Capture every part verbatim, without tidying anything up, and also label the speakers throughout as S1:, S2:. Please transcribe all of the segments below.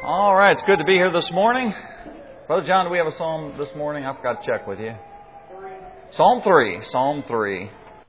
S1: All right, it's good to be here this morning. Brother John, do we have a psalm this morning? I forgot to check with you. Psalm three. Psalm three.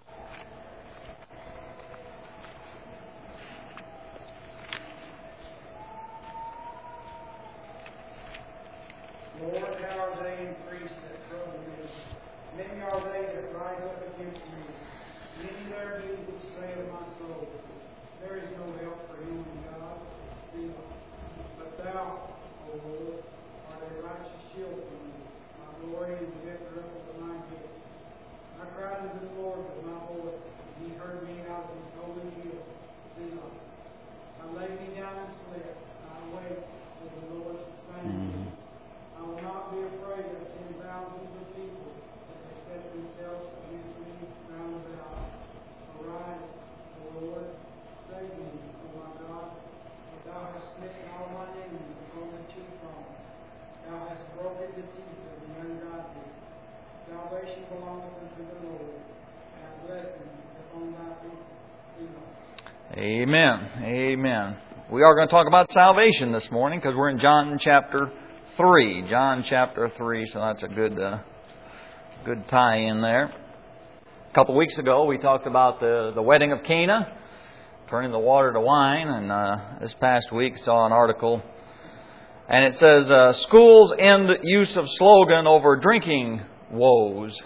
S2: Lord, how are they increased that trouble me? Many are they that rise up against me. Many there be which say of my soul, there is no help for him in God. But thou, O Lord, art a righteous shield for me, my glory and the lifter up of my head. I cried unto the Lord with my voice, and he heard me out of his holy hill. Selah. I laid me down and slept, and I awaked, for the Lord sustained me. I will not be afraid of ten thousands of people that have set themselves against me round about. Arise, O Lord, save me, O my God, for thou hast smitten all my enemies upon the cheekbone. Thou hast broken the teeth of the ungodly. Salvation belongeth unto the Lord, and blessing upon thy people. Selah.
S1: Amen. Amen. We are going to talk about salvation this morning because we're in John chapter three. John chapter three, so that's a good uh, good tie in there. A couple of weeks ago we talked about the, the wedding of Cana, turning the water to wine, and uh, this past week saw an article, and it says, uh, schools end use of slogan over drinking woes.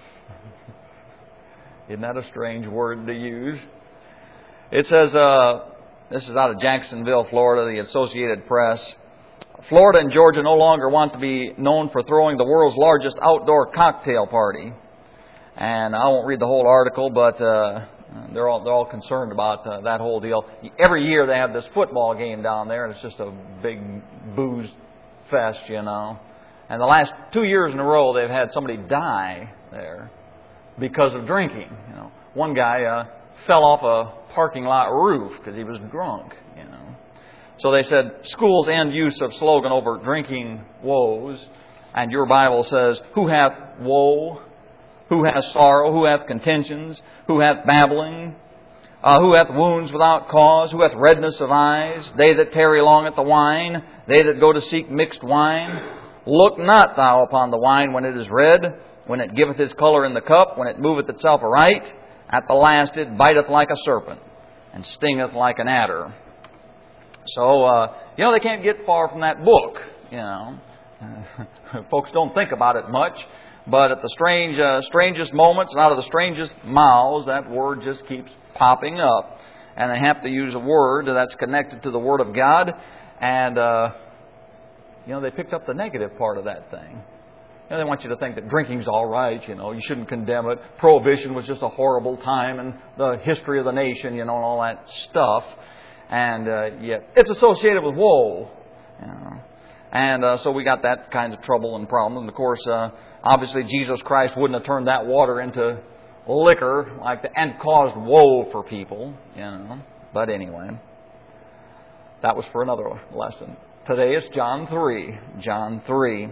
S1: Isn't that a strange word to use? It says, uh, this is out of Jacksonville, Florida, the Associated Press. Florida and Georgia no longer want to be known for throwing the world's largest outdoor cocktail party. And I won't read the whole article, but uh, they're all they're all concerned about uh, that whole deal. Every year they have this football game down there, and it's just a big booze fest, you know. And the last two years in a row, they've had somebody die there because of drinking. You know, one guy uh, fell off a parking lot roof because he was drunk, you know. So they said, schools end use of slogan over drinking woes. And your Bible says, who hath woe? Who hath sorrow? Who hath contentions? Who hath babbling? Uh, who hath wounds without cause? Who hath redness of eyes? They that tarry long at the wine? They that go to seek mixed wine? Look not thou upon the wine when it is red, when it giveth his colour in the cup, when it moveth itself aright. At the last it biteth like a serpent, and stingeth like an adder. So, uh, you know, they can't get far from that book, you know. Uh, folks don't think about it much, but at the strange, uh, strangest moments and out of the strangest mouths, that word just keeps popping up. And they have to use a word that's connected to the Word of God. And, uh, you know, they picked up the negative part of that thing. You know, they want you to think that drinking's all right, you know, you shouldn't condemn it. Prohibition was just a horrible time in the history of the nation, you know, and all that stuff. And uh, yet it's associated with woe. You know. And uh, so we got that kind of trouble and problem. And of course, uh, obviously Jesus Christ wouldn't have turned that water into liquor like that and caused woe for people. You know. But anyway, that was for another lesson. Today is John three. John three.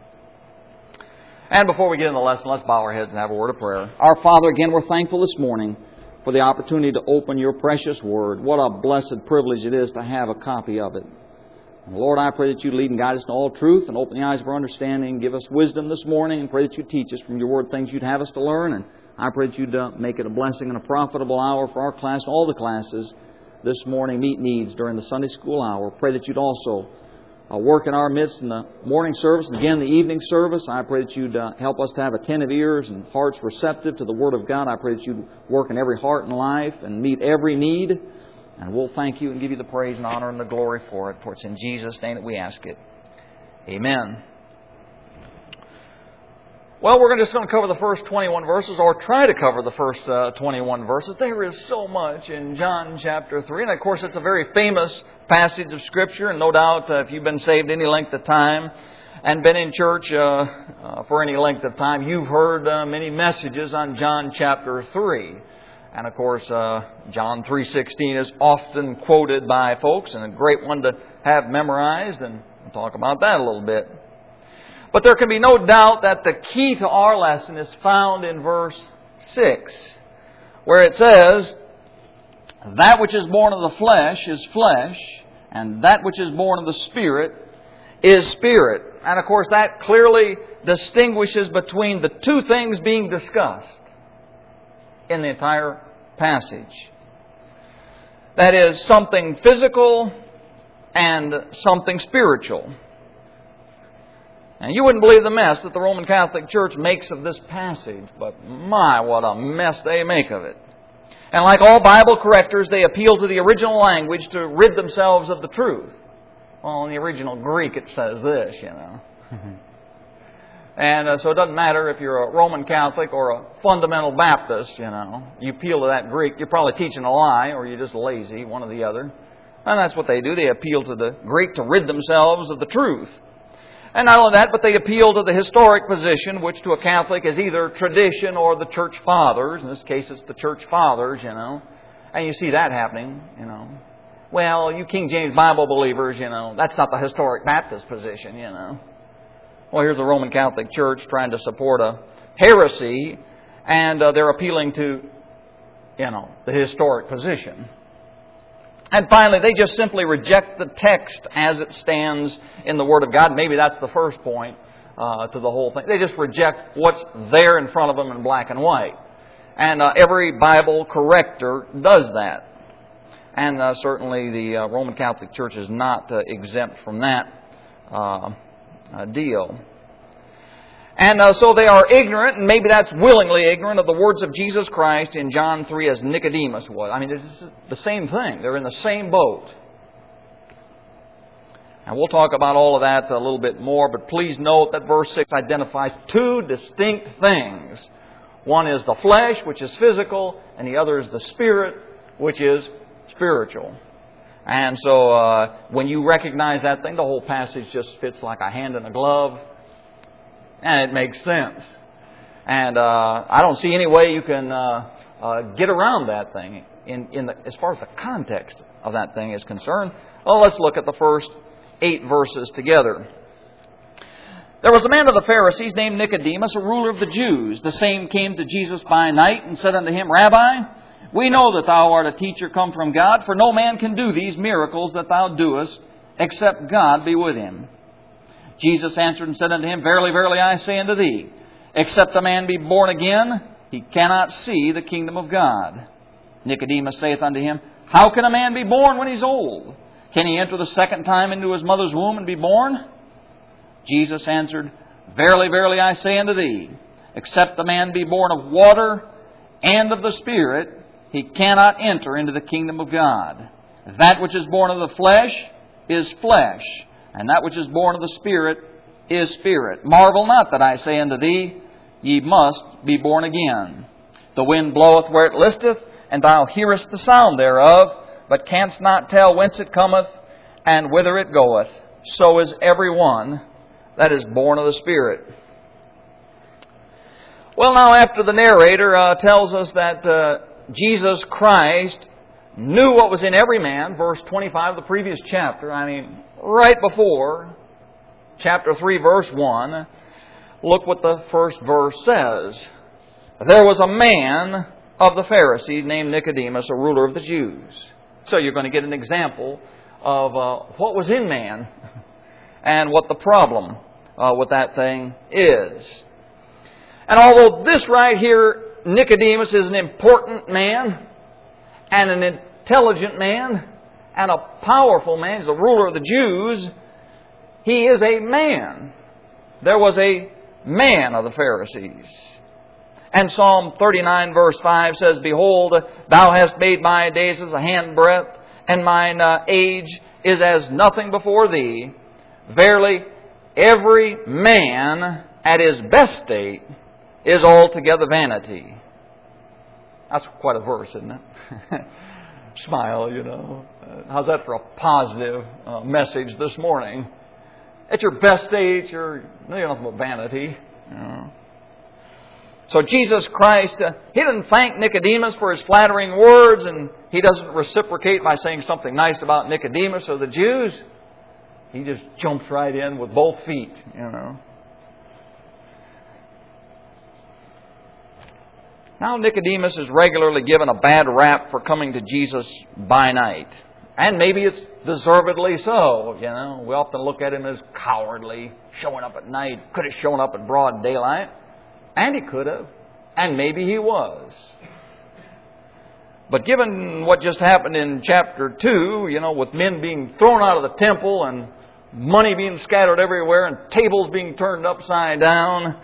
S1: And before we get into the lesson, let's bow our heads and have a word of prayer. Our Father, again, we're thankful this morning for the opportunity to open your precious Word. What a blessed privilege it is to have a copy of it. And Lord, I pray that you lead and guide us in all truth and open the eyes of our understanding. Give us wisdom this morning, and pray that you teach us from your Word things you'd have us to learn. And I pray that you'd uh, make it a blessing and a profitable hour for our class, all the classes this morning, meet needs during the Sunday school hour. Pray that you'd also uh, work in our midst in the morning service and again the evening service. I pray that you'd uh, help us to have attentive ears and hearts receptive to the Word of God. I pray that you'd work in every heart and life and meet every need. And we'll thank you and give you the praise and honor and the glory for it. For it's in Jesus' name that we ask it. Amen. Well, we're just going to cover the first twenty-one verses, or try to cover the first uh, twenty-one verses. There is so much in John chapter three. And of course, it's a very famous passage of Scripture. And no doubt, uh, if you've been saved any length of time and been in church uh, uh, for any length of time, you've heard uh, many messages on John chapter three. And of course, uh, John three sixteen is often quoted by folks, and a great one to have memorized. And we'll talk about that a little bit. But there can be no doubt that the key to our lesson is found in verse six, where it says, that which is born of the flesh is flesh, And that which is born of the Spirit is spirit. And of course that clearly distinguishes between the two things being discussed in the entire passage. That is, something physical and something spiritual. And you wouldn't believe the mess that the Roman Catholic Church makes of this passage, but my, what a mess they make of it. And like all Bible correctors, they appeal to the original language to rid themselves of the truth. Well, in the original Greek it says this, you know. And uh, so it doesn't matter if you're a Roman Catholic or a fundamental Baptist, you know. You appeal to that Greek, you're probably teaching a lie or you're just lazy, one or the other. And that's what they do. They appeal to the Greek to rid themselves of the truth. And not only that, but they appeal to the historic position, which to a Catholic is either tradition or the Church Fathers. In this case, it's the Church Fathers, you know. And you see that happening, you know. Well, you King James Bible believers, you know, that's not the historic Baptist position, you know. Well, here's the Roman Catholic Church trying to support a heresy, and uh, they're appealing to, you know, the historic position. And finally, they just simply reject the text as it stands in the Word of God. Maybe that's the first point uh, to the whole thing. They just reject what's there in front of them in black and white. And uh, every Bible corrector does that. And uh, certainly the uh, Roman Catholic Church is not uh, exempt from that uh, uh, deal. And uh, so they are ignorant, and maybe that's willingly ignorant, of the words of Jesus Christ in John three as Nicodemus was. I mean, it's the same thing. They're in the same boat. And we'll talk about all of that a little bit more, but please note that verse six identifies two distinct things. One is the flesh, which is physical, and the other is the spirit, which is spiritual. And so uh, when you recognize that thing, the whole passage just fits like a hand in a glove. And it makes sense. And uh, I don't see any way you can uh, uh, get around that thing in, in the, as far as the context of that thing is concerned. Well, let's look at the first eight verses together. There was a man of the Pharisees named Nicodemus, a ruler of the Jews. The same came to Jesus by night and said unto him, Rabbi, we know that thou art a teacher come from God, for no man can do these miracles that thou doest, except God be with him. Jesus answered and said unto him, Verily, verily, I say unto thee, except a man be born again, he cannot see the kingdom of God. Nicodemus saith unto him, How can a man be born when he is old? Can he enter the second time into his mother's womb and be born? Jesus answered, Verily, verily, I say unto thee, except a man be born of water and of the Spirit, he cannot enter into the kingdom of God. That which is born of the flesh is flesh, and that which is born of the Spirit is spirit. Marvel not that I say unto thee, Ye must be born again. The wind bloweth where it listeth, and thou hearest the sound thereof, but canst not tell whence it cometh, and whither it goeth. So is every one that is born of the Spirit. Well, now after the narrator uh, tells us that uh, Jesus Christ knew what was in every man, verse twenty-five of the previous chapter, I mean, right before chapter three, verse one, look what the first verse says. There was a man of the Pharisees named Nicodemus, a ruler of the Jews. So you're going to get an example of uh, what was in man and what the problem uh, with that thing is. And although this right here, Nicodemus, is an important man and an intelligent man and a powerful man, he's the ruler of the Jews, he is a man. There was a man of the Pharisees. And Psalm thirty-nine verse five says, Behold, thou hast made my days as a handbreadth, and mine uh, age is as nothing before thee. Verily, every man at his best state is altogether vanity. That's quite a verse, isn't it? Smile, you know. Uh, how's that for a positive uh, message this morning? At your best state, you're, you're nothing but vanity. You know. So Jesus Christ, uh, He didn't thank Nicodemus for his flattering words, and He doesn't reciprocate by saying something nice about Nicodemus or the Jews. He just jumps right in with both feet, you know. Now Nicodemus is regularly given a bad rap for coming to Jesus by night. And maybe it's deservedly so. You know, we often look at him as cowardly, showing up at night. Could have shown up at broad daylight. And he could have. And maybe he was. But given what just happened in chapter two, you know, with men being thrown out of the temple and money being scattered everywhere and tables being turned upside down,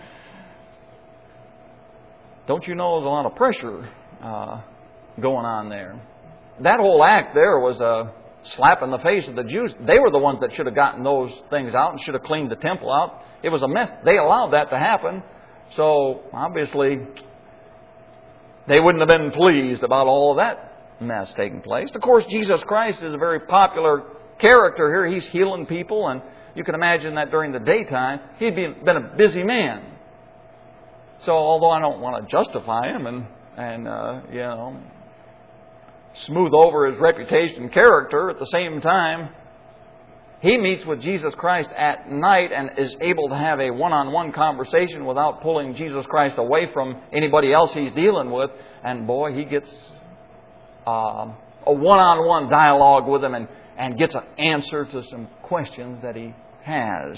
S1: don't you know there's a lot of pressure uh, going on there? That whole act there was a slap in the face of the Jews. They were the ones that should have gotten those things out and should have cleaned the temple out. It was a mess. They allowed that to happen. So, obviously, they wouldn't have been pleased about all of that mess taking place. Of course, Jesus Christ is a very popular character here. He's healing people, and you can imagine that during the daytime, he'd been a busy man. So, although I don't want to justify him and, and uh, you know, smooth over his reputation and character, at the same time, he meets with Jesus Christ at night and is able to have a one-on-one conversation without pulling Jesus Christ away from anybody else he's dealing with. And boy, he gets uh, a one-on-one dialogue with him and, and gets an answer to some questions that he has.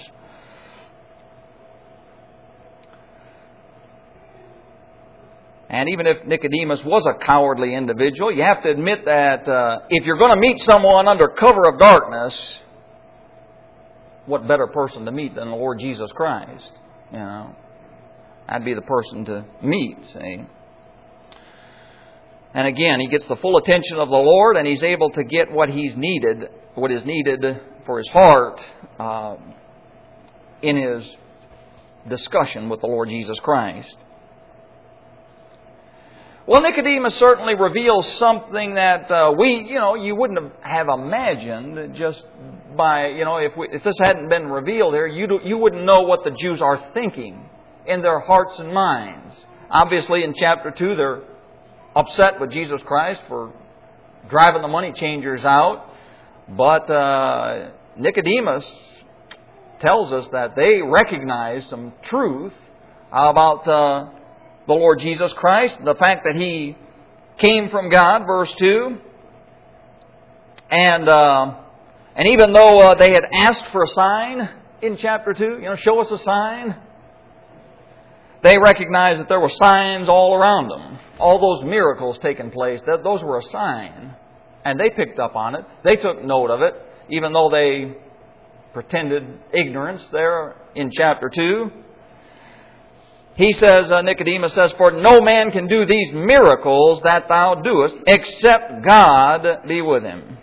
S1: And even if Nicodemus was a cowardly individual, you have to admit that uh, if you're going to meet someone under cover of darkness, what better person to meet than the Lord Jesus Christ? You know, that'd be the person to meet, see. And again, he gets the full attention of the Lord, and he's able to get what he's needed, what is needed for his heart uh, in his discussion with the Lord Jesus Christ. Well, Nicodemus certainly reveals something that uh, we, you know, you wouldn't have imagined just by, you know, if we, if this hadn't been revealed here, you do, you wouldn't know what the Jews are thinking in their hearts and minds. Obviously, in chapter two, they're upset with Jesus Christ for driving the money changers out, but uh, Nicodemus tells us that they recognize some truth about Uh, the Lord Jesus Christ, the fact that He came from God, verse two. And uh, and even though uh, they had asked for a sign in chapter two, you know, show us a sign, they recognized that there were signs all around them. All those miracles taking place, that those were a sign. And they picked up on it. They took note of it, even though they pretended ignorance there in chapter two. He says, uh, Nicodemus says, "For no man can do these miracles that thou doest, except God be with him."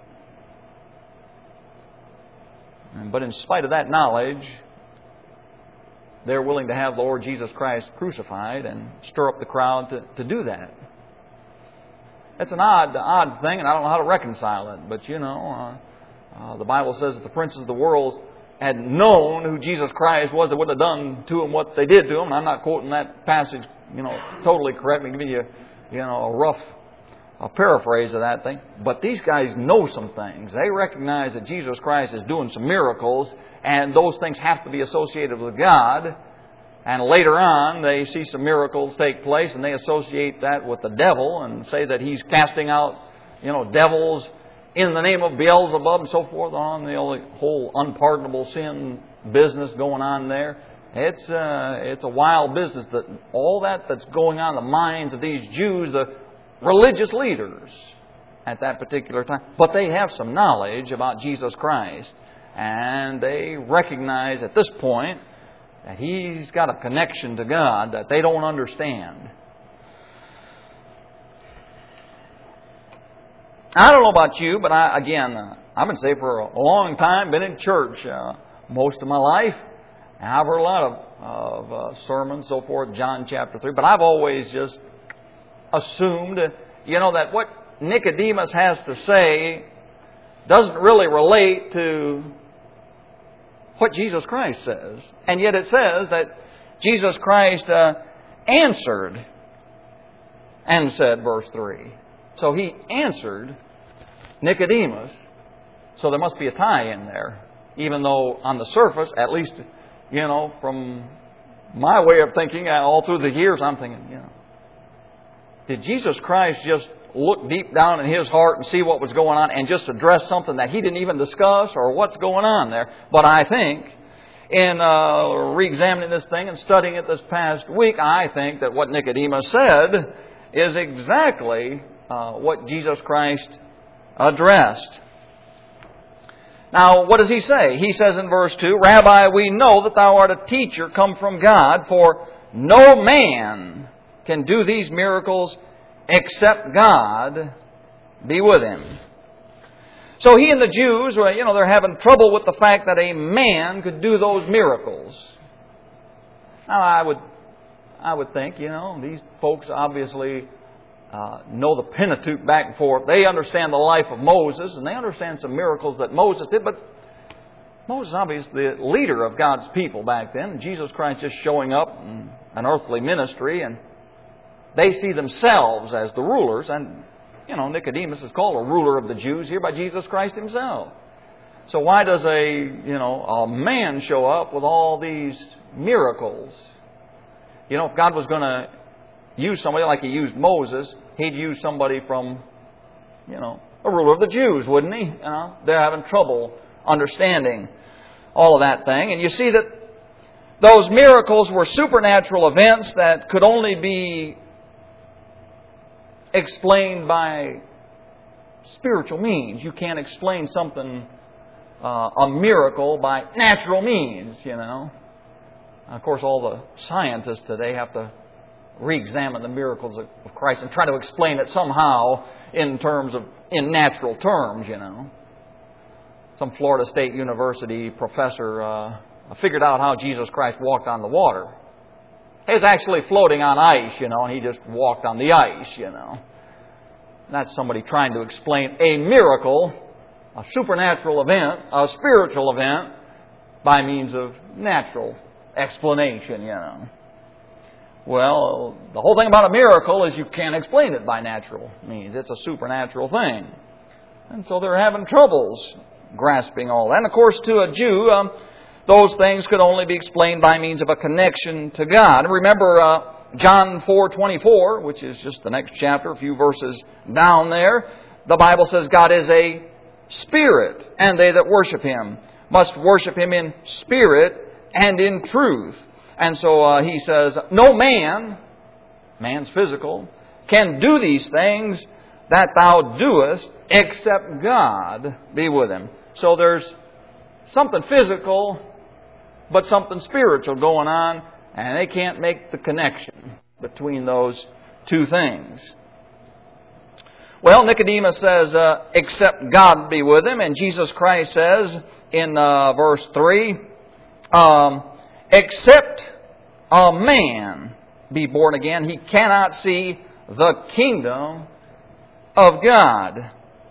S1: But in spite of that knowledge, they're willing to have the Lord Jesus Christ crucified and stir up the crowd to, to do that. That's an odd, odd thing, and I don't know how to reconcile it. But, you know, uh, uh, the Bible says that the princes of the world had known who Jesus Christ was, they would have done to him what they did to him. I'm not quoting that passage, you know, totally correct. I'm giving you, you know, a rough a paraphrase of that thing. But these guys know some things. They recognize that Jesus Christ is doing some miracles, and those things have to be associated with God. And later on, they see some miracles take place, and they associate that with the devil and say that he's casting out, you know, devils in the name of Beelzebub and so forth, on the whole unpardonable sin business going on there. It's uh, it's a wild business. That all that that's going on in the minds of these Jews, the religious leaders at that particular time. But they have some knowledge about Jesus Christ, and they recognize at this point that He's got a connection to God that they don't understand. I don't know about you, but I, again, uh, I've been saved for a long time, been in church uh, most of my life, and I've heard a lot of, of uh, sermons, so forth, John chapter three, but I've always just assumed, you know, that what Nicodemus has to say doesn't really relate to what Jesus Christ says. And yet it says that Jesus Christ uh, answered and said, verse three. So He answered Nicodemus. So there must be a tie in there. Even though on the surface, at least, you know, from my way of thinking, all through the years, I'm thinking, you know, did Jesus Christ just look deep down in his heart and see what was going on and just address something that he didn't even discuss or what's going on there. But I think in uh, re-examining this thing and studying it this past week, I think that what Nicodemus said is exactly uh, what Jesus Christ addressed. Now, what does he say? He says in verse two, Rabbi, we know that thou art a teacher come from God, for no man can do these miracles except God be with him. So he and the Jews, well, you know, they're having trouble with the fact that a man could do those miracles. Now, I would, I would think, you know, these folks obviously uh, know the Pentateuch back and forth. They understand the life of Moses, and they understand some miracles that Moses did. But Moses, obviously, the leader of God's people back then, and Jesus Christ just showing up in an earthly ministry, and they see themselves as the rulers, and you know, Nicodemus is called a ruler of the Jews here by Jesus Christ Himself. So why does a, you know, a man show up with all these miracles? You know, if God was going to use somebody like He used Moses, He'd use somebody from, you know, a ruler of the Jews, wouldn't He? You know, they're having trouble understanding all of that thing. And you see that those miracles were supernatural events that could only be explained by spiritual means. You can't explain something, uh, a miracle, by natural means, you know. Of course, all the scientists today have to re-examine the miracles of Christ and try to explain it somehow in terms of, in natural terms, you know. Some Florida State University professor uh, figured out how Jesus Christ walked on the water. He was actually floating on ice, you know, and He just walked on the ice, you know. That's somebody trying to explain a miracle, a supernatural event, a spiritual event, by means of natural explanation, you know. Well, the whole thing about a miracle is you can't explain it by natural means. It's a supernatural thing. And so they're having troubles grasping all that. And of course, to a Jew, um, those things could only be explained by means of a connection to God. Remember uh, John four twenty-four, which is just the next chapter, a few verses down there. The Bible says God is a spirit, and they that worship Him must worship Him in spirit and in truth. And so uh, He says, no man, man's physical, can do these things that thou doest except God be with him. So there's something physical, but something spiritual going on, and they can't make the connection between those two things. Well, Nicodemus says, uh, except God be with him, and Jesus Christ says in uh, verse three, um, except a man be born again, he cannot see the kingdom of God.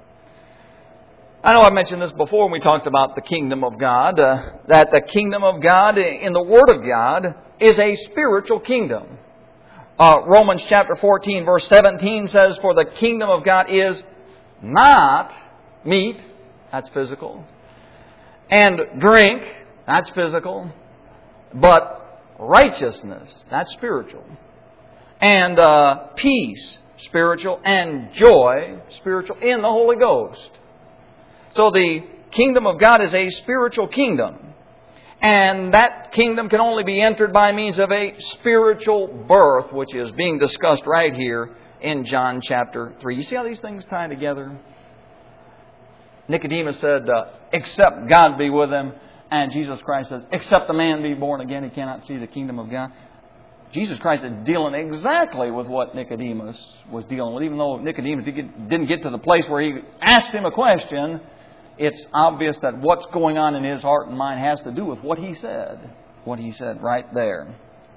S1: I know I mentioned this before when we talked about the kingdom of God, uh, that the kingdom of God in the Word of God is a spiritual kingdom. Uh, Romans chapter fourteen verse seventeen says, for the kingdom of God is not meat, that's physical, and drink, that's physical, but righteousness, that's spiritual, and uh, peace, spiritual, and joy, spiritual, in the Holy Ghost. So the kingdom of God is a spiritual kingdom. And that kingdom can only be entered by means of a spiritual birth, which is being discussed right here in John chapter three. You see how these things tie together? Nicodemus said, uh, except God be with him. And Jesus Christ says, except the man be born again, he cannot see the kingdom of God. Jesus Christ is dealing exactly with what Nicodemus was dealing with. Even though Nicodemus didn't get to the place where he asked him a question, it's obvious that what's going on in his heart and mind has to do with what he said. What he said right there.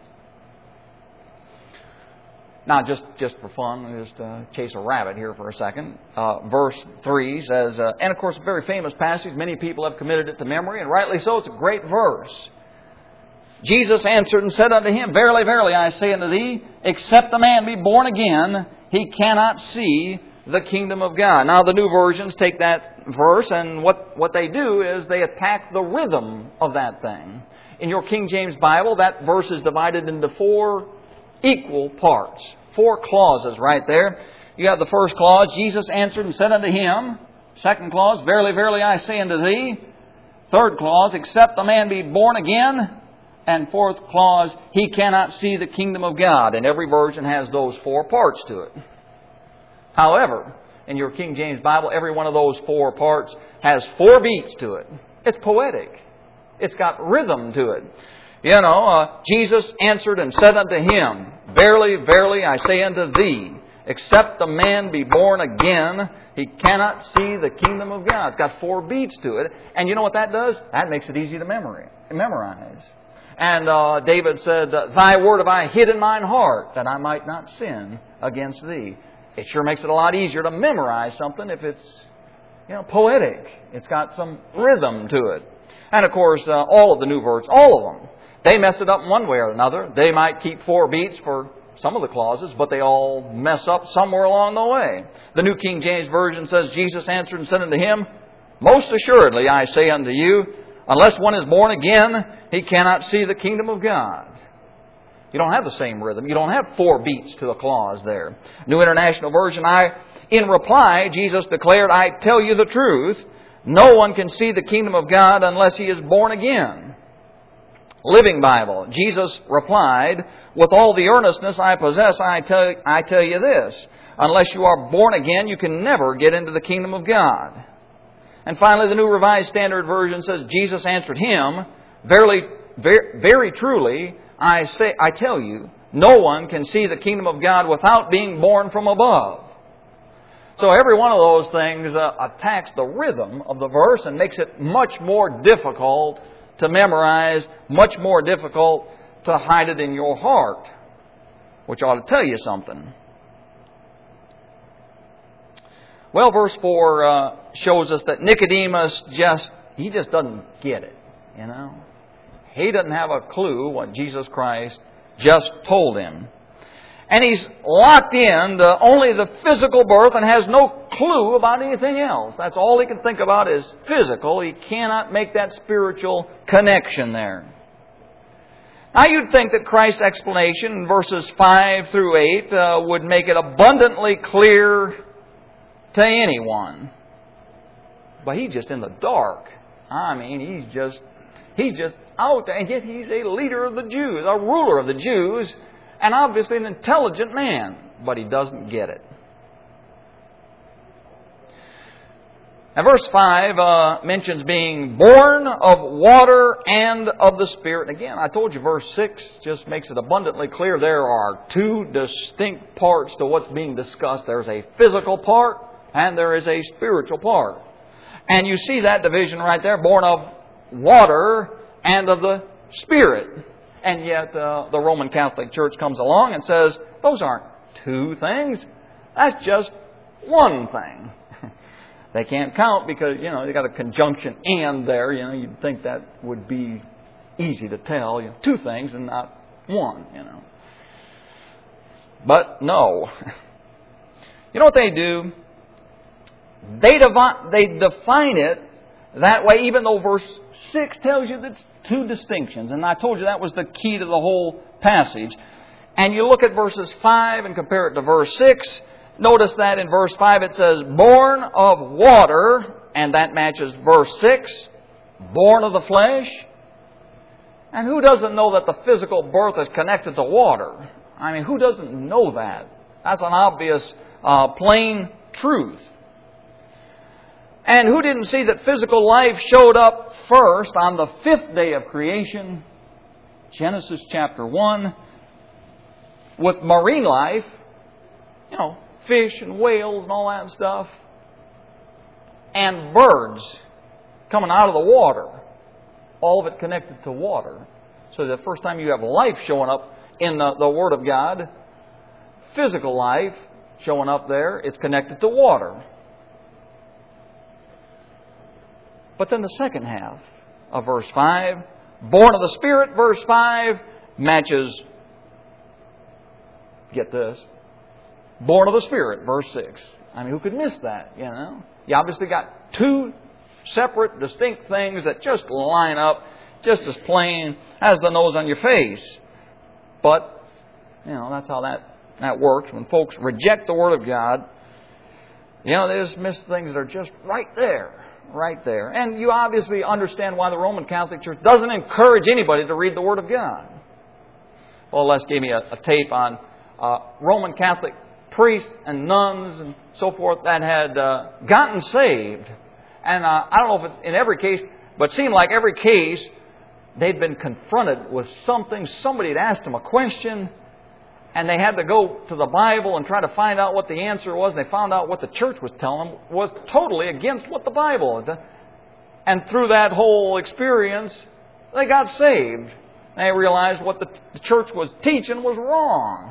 S1: Now, just, just for fun, just uh, chase a rabbit here for a second. Uh, verse three says, uh, and of course, a very famous passage. Many people have committed it to memory, and rightly so. It's a great verse. Jesus answered and said unto him, verily, verily, I say unto thee, except a man be born again, he cannot see the kingdom of God. Now, the new versions take that verse, and what, what they do is they attack the rhythm of that thing. In your King James Bible, that verse is divided into four equal parts. four clauses right there. You have the first clause, Jesus answered and said unto him. Second clause, verily, verily, I say unto thee. Third clause, except a man be born again. And fourth clause, he cannot see the kingdom of God. And every version has those four parts to it. However, in your King James Bible, every one of those four parts has four beats to it. It's poetic. It's got rhythm to it. You know, uh, Jesus answered and said unto him, Verily, verily, I say unto thee, except a man be born again, he cannot see the kingdom of God. It's got four beats to it. And you know what that does? That makes it easy to memory, memorize. And uh, David said, Thy word have I hid in mine heart, that I might not sin against thee. It sure makes it a lot easier to memorize something if it's, you know, poetic. It's got some rhythm to it. And of course, uh, all of the new versions, all of them, they mess it up in one way or another. They might keep four beats for some of the clauses, but they all mess up somewhere along the way. The New King James Version says, Jesus answered and said unto him, Most assuredly I say unto you, unless one is born again, he cannot see the kingdom of God. You don't have the same rhythm. You don't have four beats to a clause there. New International Version, I, in reply, Jesus declared, I tell you the truth, no one can see the kingdom of God unless he is born again. Living Bible, Jesus replied, with all the earnestness I possess, I tell, I tell you this, unless you are born again, you can never get into the kingdom of God. And finally, the New Revised Standard Version says, Jesus answered him, Verily, very, very truly, I say, I tell you, no one can see the kingdom of God without being born from above. So every one of those things uh, attacks the rhythm of the verse and makes it much more difficult to memorize, much more difficult to hide it in your heart, which ought to tell you something. Well, verse four uh, shows us that Nicodemus just, he just doesn't get it, you know. He doesn't have a clue what Jesus Christ just told him. And he's locked in to only the physical birth and has no clue about anything else. That's all he can think about is physical. He cannot make that spiritual connection there. Now you'd think that Christ's explanation in verses five through eight uh, would make it abundantly clear to anyone. But he's just in the dark. I mean, he's just, he's just out there. And yet he's a leader of the Jews, a ruler of the Jews, and obviously an intelligent man. But he doesn't get it. And verse five uh, mentions being born of water and of the Spirit. And again, I told you verse six just makes it abundantly clear there are two distinct parts to what's being discussed. There's a physical part and there is a spiritual part. And you see that division right there, born of water and of the Spirit. And yet uh, the Roman Catholic Church comes along and says, those aren't two things. That's just one thing. They can't count because, you know, they got a conjunction and there. You know, you'd think that would be easy to tell. You know, two things and not one, you know. But no. You know what they do? They, devi- they define it that way, even though verse six tells you that it's two distinctions. And I told you that was the key to the whole passage. And you look at verses five and compare it to verse six. Notice that in verse five it says, born of water, and that matches verse six, born of the flesh. And who doesn't know that the physical birth is connected to water? I mean, who doesn't know that? That's an obvious, uh, plain truth. And who didn't see that physical life showed up first on the fifth day of creation, Genesis chapter one, with marine life, you know, fish and whales and all that stuff, and birds coming out of the water, all of it connected to water. So the first time you have life showing up in the, the Word of God, physical life showing up there, it's connected to water. But then the second half of verse five, born of the Spirit, verse five, matches, get this, born of the Spirit, verse six. I mean, who could miss that, you know? You obviously got two separate, distinct things that just line up just as plain as the nose on your face. But, you know, that's how that that works, when folks reject the Word of God, you know, they just miss things that are just right there. Right there. And you obviously understand why the Roman Catholic Church doesn't encourage anybody to read the Word of God. Well, Les gave me a, a tape on uh, Roman Catholic priests and nuns and so forth that had uh, gotten saved. And uh, I don't know if it's in every case, but it seemed like every case they'd been confronted with something. Somebody had asked them a question, and they had to go to the Bible and try to find out what the answer was. And they found out what the church was telling them was totally against what the Bible had. And through that whole experience, they got saved. They realized what the, the church was teaching was wrong.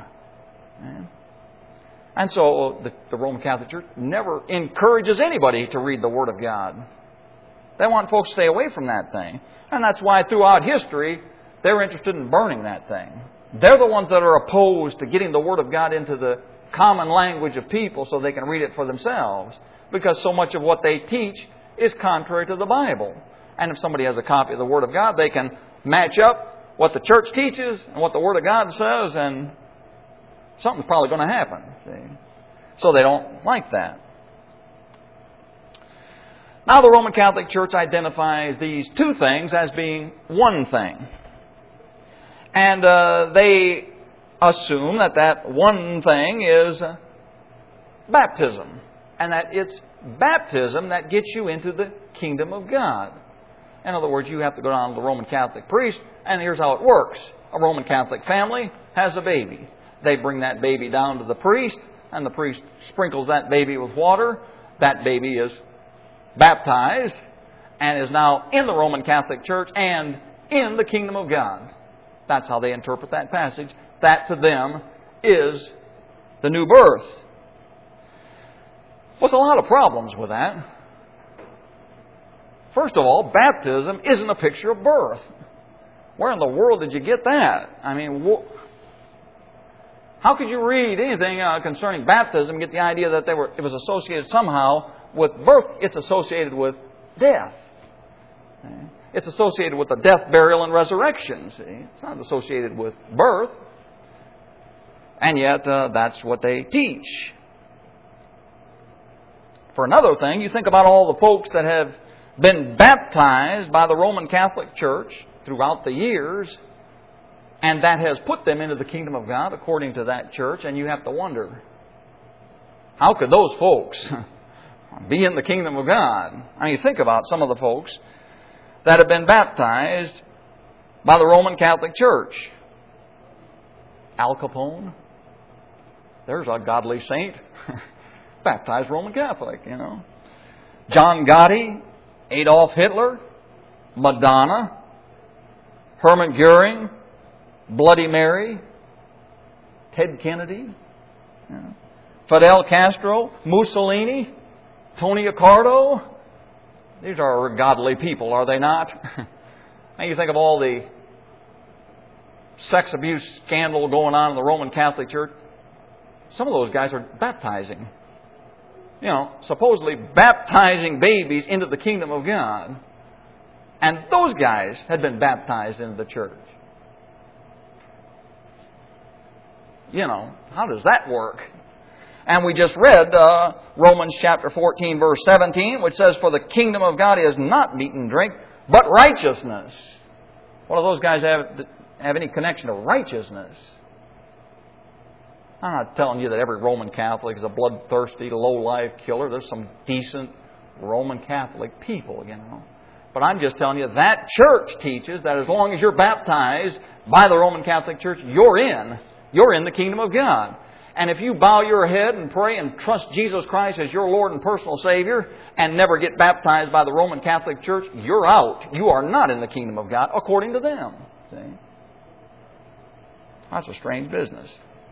S1: And so the, the Roman Catholic Church never encourages anybody to read the Word of God. They want folks to stay away from that thing. And that's why throughout history, they're interested in burning that thing. They're the ones that are opposed to getting the Word of God into the common language of people so they can read it for themselves. Because so much of what they teach is contrary to the Bible. And if somebody has a copy of the Word of God, they can match up what the church teaches and what the Word of God says, and something's probably going to happen. See? So they don't like that. Now the Roman Catholic Church identifies these two things as being one thing. And uh, they assume that that one thing is baptism. And that it's baptism that gets you into the kingdom of God. In other words, you have to go down to the Roman Catholic priest, and here's how it works. A Roman Catholic family has a baby. They bring that baby down to the priest, and the priest sprinkles that baby with water. That baby is baptized and is now in the Roman Catholic Church and in the kingdom of God. That's how they interpret that passage. That to them is the new birth. Well, there's a lot of problems with that. First of all, baptism isn't a picture of birth. Where in the world did you get that? I mean, wh- how could you read anything uh, concerning baptism and get the idea that they were it was associated somehow with birth? It's associated with death. Okay. It's associated with the death, burial, and resurrection. See, it's not associated with birth. And yet, uh, that's what they teach. For another thing, you think about all the folks that have been baptized by the Roman Catholic Church throughout the years, and that has put them into the kingdom of God according to that church, and you have to wonder, how could those folks be in the kingdom of God? I mean, think about some of the folks that have been baptized by the Roman Catholic Church. Al Capone, there's a godly saint, baptized Roman Catholic, you know. John Gotti, Adolf Hitler, Madonna, Hermann Goering, Bloody Mary, Ted Kennedy, you know, Fidel Castro, Mussolini, Tony Accardo. These are godly people, are they not? And you think of all the sex abuse scandal going on in the Roman Catholic Church. Some of those guys are baptizing. You know, supposedly baptizing babies into the kingdom of God. And those guys had been baptized into the church. You know, how does that work? And we just read uh, Romans chapter fourteen, verse seventeen, which says, "For the kingdom of God is not meat and drink, but righteousness." What do those guys have, have any connection to righteousness? I'm not telling you that every Roman Catholic is a bloodthirsty, low-life killer. There's some decent Roman Catholic people, you know. But I'm just telling you that church teaches that as long as you're baptized by the Roman Catholic Church, you're in. You're in the kingdom of God. And if you bow your head and pray and trust Jesus Christ as your Lord and personal Savior and never get baptized by the Roman Catholic Church, you're out. You are not in the kingdom of God according to them. See? That's a strange business.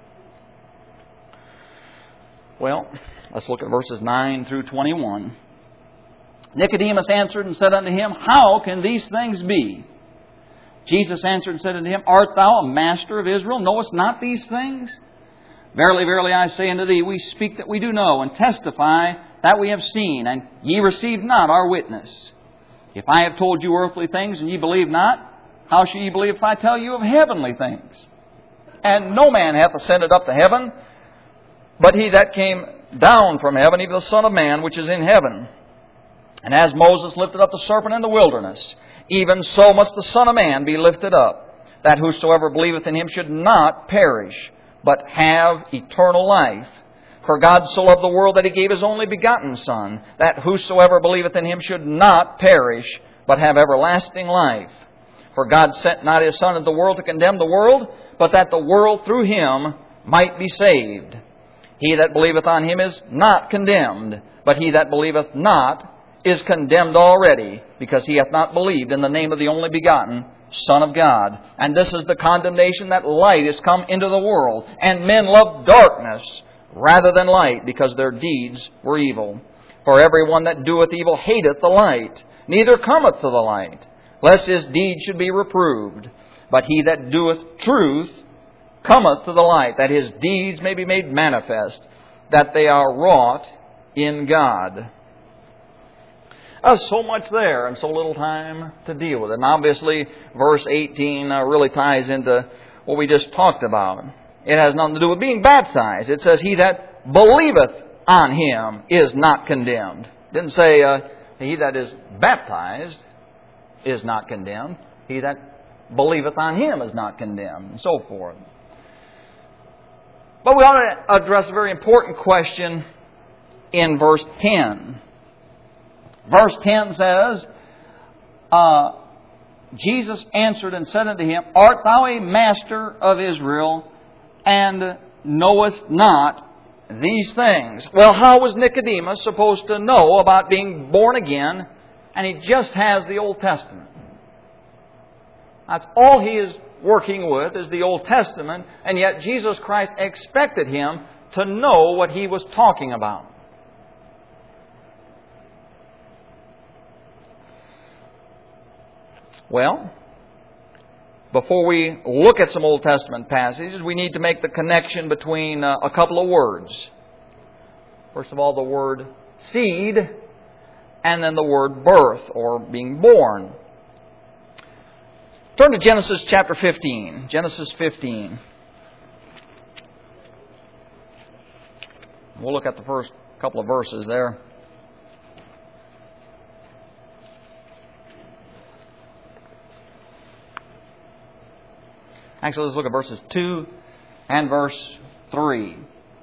S1: Well, let's look at verses nine through twenty-one. Nicodemus answered and said unto him, How can these things be? Jesus answered and said unto him, Art thou a master of Israel? Knowest not these things? Verily, verily, I say unto thee, we speak that we do know, and testify that we have seen, and ye receive not our witness. If I have told you earthly things, and ye believe not, how shall ye believe if I tell you of heavenly things? And no man hath ascended up to heaven, but he that came down from heaven, even the Son of Man, which is in heaven. And as Moses lifted up the serpent in the wilderness, even so must the Son of Man be lifted up, that whosoever believeth in him should not perish, but have eternal life. For God so loved the world that he gave his only begotten Son, that whosoever believeth in him should not perish, but have everlasting life. For God sent not his Son into the world to condemn the world, but that the world through him might be saved. He that believeth on him is not condemned, but he that believeth not is condemned already, because he hath not believed in the name of the only begotten Son of God. And this is the condemnation, that light is come into the world, and men love darkness rather than light, because their deeds were evil. For every one that doeth evil hateth the light, neither cometh to the light, lest his deeds should be reproved. But he that doeth truth cometh to the light, that his deeds may be made manifest, that they are wrought in God. There's so much there and so little time to deal with it. And obviously, verse eighteen uh, really ties into what we just talked about. It has nothing to do with being baptized. It says, he that believeth on him is not condemned. It didn't say, uh, he that is baptized is not condemned. He that believeth on him is not condemned, and so forth. But we ought to address a very important question in verse ten. Verse ten says, uh, Jesus answered and said unto him, Art thou a master of Israel, and knowest not these things? Well, how was Nicodemus supposed to know about being born again, and he just has the Old Testament? That's all he is working with, is the Old Testament, and yet Jesus Christ expected him to know what he was talking about. Well, before we look at some Old Testament passages, we need to make the connection between uh, a couple of words. First of all, the word seed, and then the word birth, or being born. Turn to Genesis chapter fifteen. Genesis fifteen. We'll look at the first couple of verses there. Actually, let's look at verses two and verse three.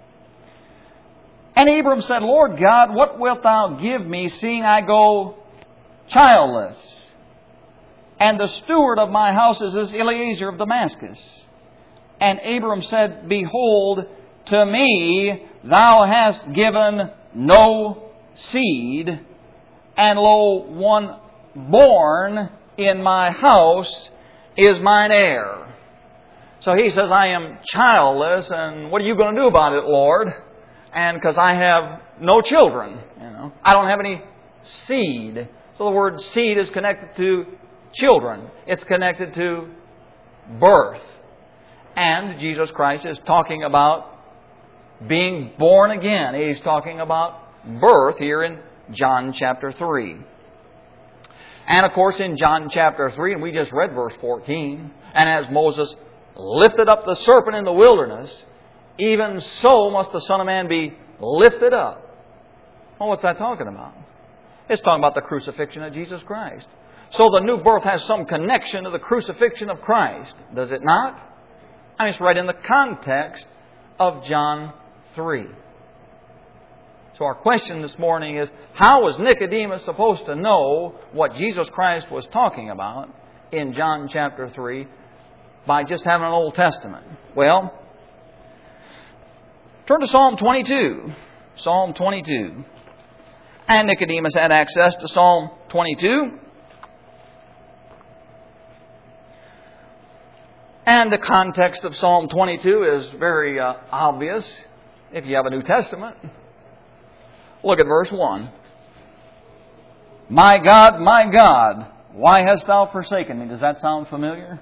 S1: And Abram said, Lord God, what wilt thou give me, seeing I go childless? And the steward of my house is this Eliezer of Damascus. And Abram said, Behold, to me thou hast given no seed, and lo, one born in my house is mine heir. So he says, I am childless, and what are you going to do about it, Lord? And because I have no children, you know, I don't have any seed. So the word seed is connected to children. It's connected to birth. And Jesus Christ is talking about being born again. He's talking about birth here in John chapter three. And of course in John chapter three, and we just read verse fourteen, and as Moses lifted up the serpent in the wilderness, even so must the Son of Man be lifted up. Well, what's that talking about? It's talking about the crucifixion of Jesus Christ. So the new birth has some connection to the crucifixion of Christ, does it not? I mean, it's right in the context of John three. So our question this morning is, how was Nicodemus supposed to know what Jesus Christ was talking about in John chapter three by just having an Old Testament? Well, turn to Psalm twenty-two. Psalm twenty-two. And Nicodemus had access to Psalm twenty-two. And the context of Psalm twenty-two is very uh, obvious if you have a New Testament. Look at verse one. My God, my God, why hast thou forsaken me? Does that sound familiar?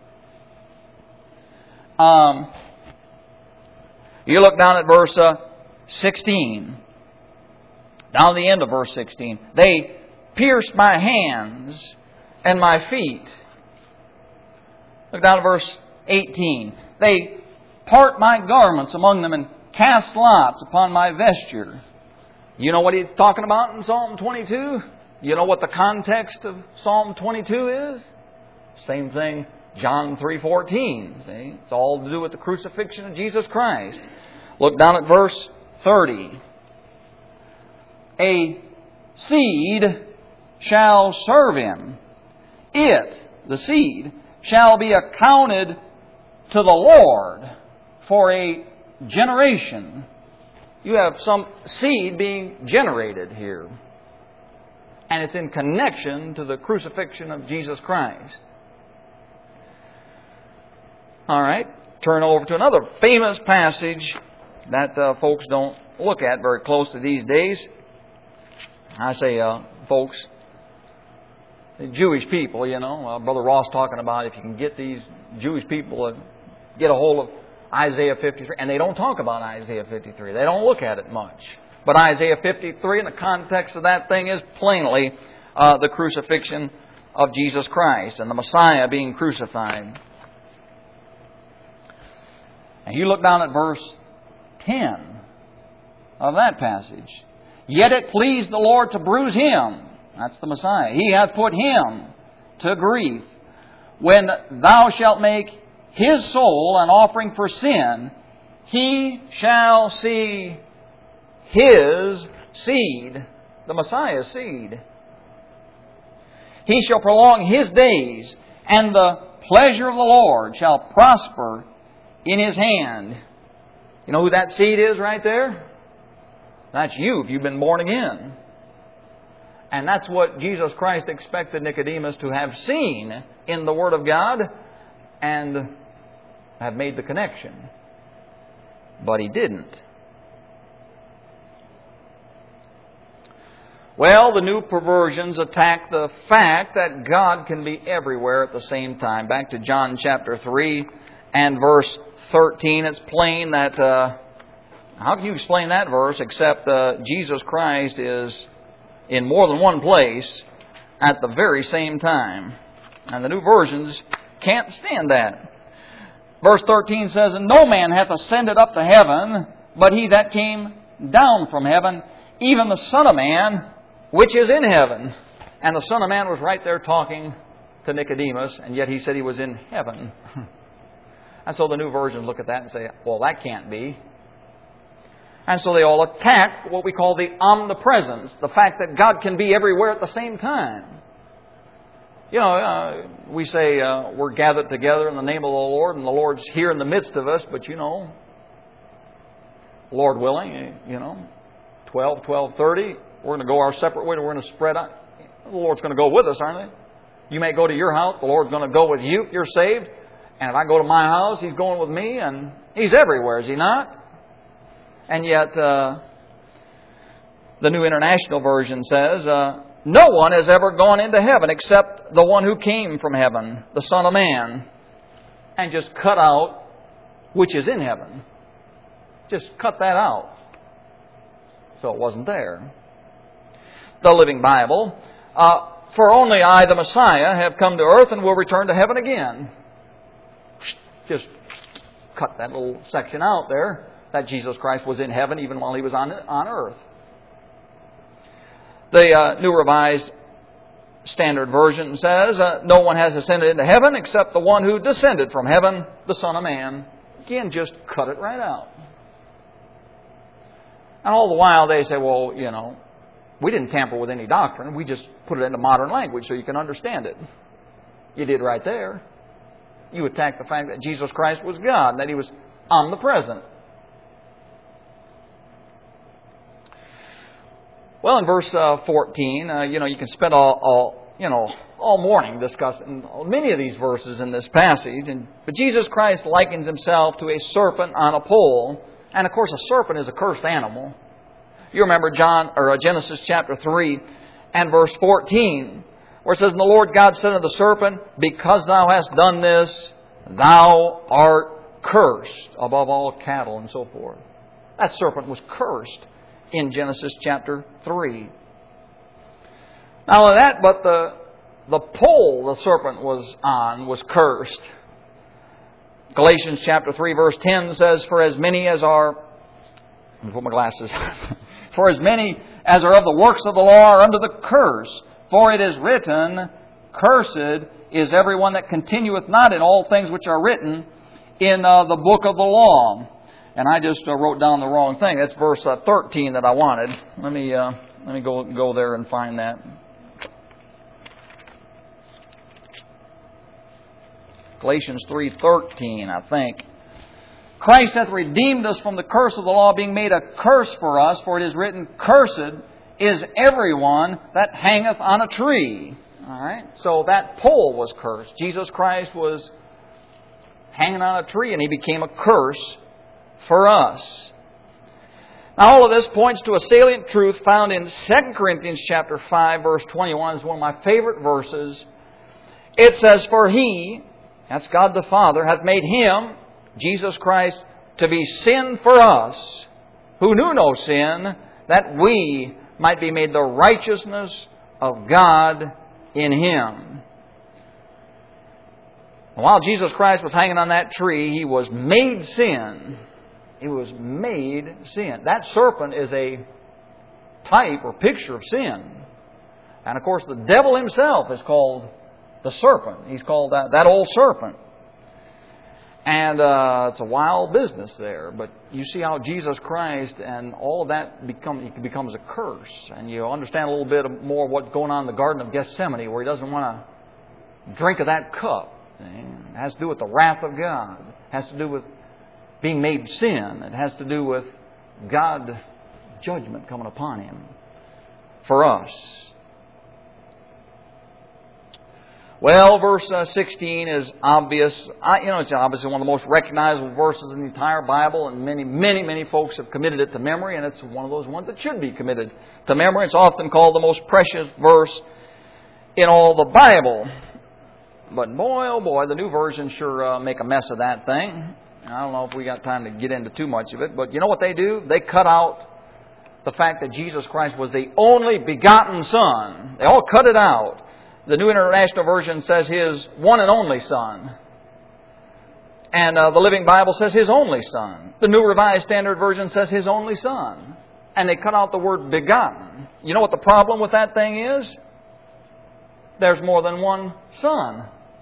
S1: Um, you look down at verse uh, sixteen. Down at the end of verse sixteen. They pierced my hands and my feet. Look down at verse eighteen. They part my garments among them and cast lots upon my vesture. You know what he's talking about in Psalm twenty-two? You know what the context of Psalm twenty-two is? Same thing, John three fourteen. See? It's all to do with the crucifixion of Jesus Christ. Look down at verse thirty. A seed shall serve him. It, the seed, shall be accounted to the Lord for a generation. You have some seed being generated here. And it's in connection to the crucifixion of Jesus Christ. All right. Turn over to another famous passage that uh, folks don't look at very closely these days. I say, uh, folks, the Jewish people, you know, uh, Brother Ross talking about if you can get these Jewish people to get a hold of Isaiah fifty-three. And they don't talk about Isaiah fifty-three. They don't look at it much. But Isaiah fifty-three, in the context of that thing, is plainly uh, the crucifixion of Jesus Christ and the Messiah being crucified. And you look down at verse ten of that passage. Yet it pleased the Lord to bruise him. That's the Messiah. He hath put him to grief. When thou shalt make his soul an offering for sin, he shall see his seed, the Messiah's seed. He shall prolong his days, and the pleasure of the Lord shall prosper in his hand. You know who that seed is right there? That's you if you've been born again. And that's what Jesus Christ expected Nicodemus to have seen in the Word of God and have made the connection. But he didn't. Well, the new perversions attack the fact that God can be everywhere at the same time. Back to John chapter three and verse thirteen, it's plain that, uh, how can you explain that verse except uh, Jesus Christ is in more than one place at the very same time. And the new versions can't stand that. Verse thirteen says, And no man hath ascended up to heaven, but he that came down from heaven, even the Son of Man, which is in heaven. And the Son of Man was right there talking to Nicodemus, and yet he said he was in heaven. And so the new versions look at that and say, well, that can't be. And so they all attack what we call the omnipresence, the fact that God can be everywhere at the same time. You know, uh, we say uh, we're gathered together in the name of the Lord, and the Lord's here in the midst of us, but you know, Lord willing, you know, twelve, twelve thirty, we're going to go our separate way, we're going to spread out. The Lord's going to go with us, aren't they? You may go to your house, the Lord's going to go with you if you're saved. And if I go to my house, He's going with me, and He's everywhere, is He not? And yet, uh, the New International Version says, uh, no one has ever gone into heaven except the one who came from heaven, the Son of Man. And just cut out which is in heaven. Just cut that out. So it wasn't there. The Living Bible, uh, for only I, the Messiah, have come to earth and will return to heaven again. Just cut that little section out there, that Jesus Christ was in heaven even while He was on, on earth. The uh, New Revised Standard Version says, uh, no one has ascended into heaven except the one who descended from heaven, the Son of Man. Again, just cut it right out. And all the while they say, well, you know, we didn't tamper with any doctrine. We just put it into modern language so you can understand it. You did right there. You attacked the fact that Jesus Christ was God, and that He was omnipresent. Well, in verse uh, fourteen, uh, you know, you can spend all, all, you know, all morning discussing many of these verses in this passage. And but Jesus Christ likens Himself to a serpent on a pole, and of course, a serpent is a cursed animal. You remember John or uh, Genesis chapter three and verse fourteen, where it says, "And the Lord God said unto the serpent, Because thou hast done this, thou art cursed above all cattle," and so forth. That serpent was cursed in Genesis chapter three. Not only that, but the, the pole the serpent was on was cursed. Galatians chapter three verse ten says, For as many as are... Let me put my glasses For as many as are of the works of the law are under the curse. For it is written, Cursed is everyone that continueth not in all things which are written in uh, the book of the law. And I just uh, wrote down the wrong thing. That's verse uh, thirteen that I wanted. Let me uh, let me go go there and find that. Galatians three thirteen, I think. Christ hath redeemed us from the curse of the law, being made a curse for us. For it is written, Cursed is everyone that hangeth on a tree. All right. So that pole was cursed. Jesus Christ was hanging on a tree, and He became a curse for us. Now, all of this points to a salient truth found in Second Corinthians chapter five, verse twenty-one. It's one of my favorite verses. It says, For He, that's God the Father, hath made Him, Jesus Christ, to be sin for us, who knew no sin, that we might be made the righteousness of God in Him. While Jesus Christ was hanging on that tree, He was made sin. He was made sin. That serpent is a type or picture of sin. And of course, the devil himself is called the serpent. He's called that, that old serpent. And uh, it's a wild business there. But you see how Jesus Christ and all of that become, it becomes a curse. And you understand a little bit more of what's going on in the Garden of Gethsemane, where He doesn't want to drink of that cup. It has to do with the wrath of God. It has to do with being made sin. It has to do with God's judgment coming upon Him for us. Well, verse uh, sixteen is obvious. I, you know, it's obviously one of the most recognizable verses in the entire Bible, and many, many, many folks have committed it to memory, and it's one of those ones that should be committed to memory. It's often called the most precious verse in all the Bible. But boy, oh boy, the New Version sure uh, make a mess of that thing. I don't know if we got time to get into too much of it, but you know what they do? They cut out the fact that Jesus Christ was the only begotten Son. They all cut it out. The New International Version says His one and only Son. And uh, the Living Bible says His only Son. The New Revised Standard Version says His only Son. And they cut out the word begotten. You know what the problem with that thing is? There's more than one Son.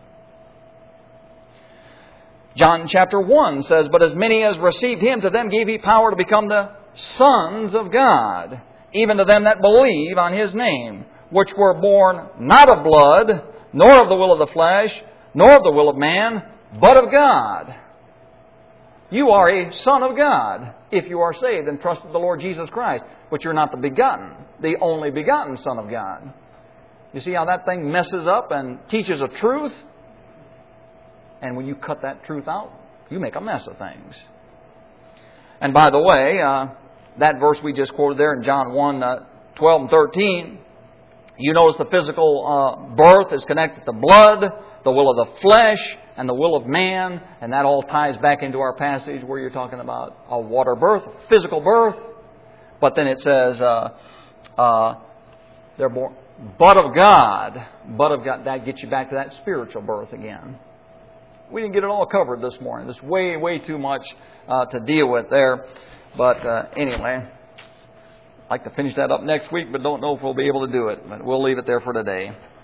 S1: John chapter one says, But as many as received Him, to them gave He power to become the sons of God, even to them that believe on His name, which were born not of blood, nor of the will of the flesh, nor of the will of man, but of God. You are a son of God if you are saved and trusted the Lord Jesus Christ. But you're not the begotten, the only begotten Son of God. You see how that thing messes up and teaches a truth? And when you cut that truth out, you make a mess of things. And by the way, uh, that verse we just quoted there in John one, uh, twelve and thirteen, you notice the physical uh, birth is connected to blood, the will of the flesh, and the will of man. And that all ties back into our passage where you're talking about a water birth, physical birth. But then it says, uh, uh, they're born, but of God. But of God, that gets you back to that spiritual birth again. We didn't get it all covered this morning. There's way, way too much uh, to deal with there. But uh, anyway, I'd like to finish that up next week, but don't know if we'll be able to do it. But we'll leave it there for today.